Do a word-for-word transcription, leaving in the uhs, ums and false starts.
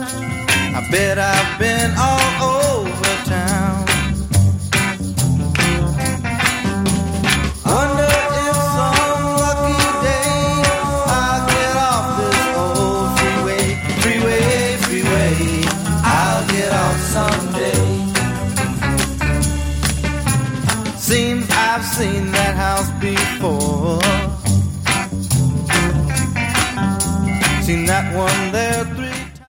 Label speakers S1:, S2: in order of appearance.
S1: I bet I've been all over town. Wonder if some lucky day I'll get off this old freeway, freeway, freeway. I'll get off someday. Seems I've seen that house before. Seen that one there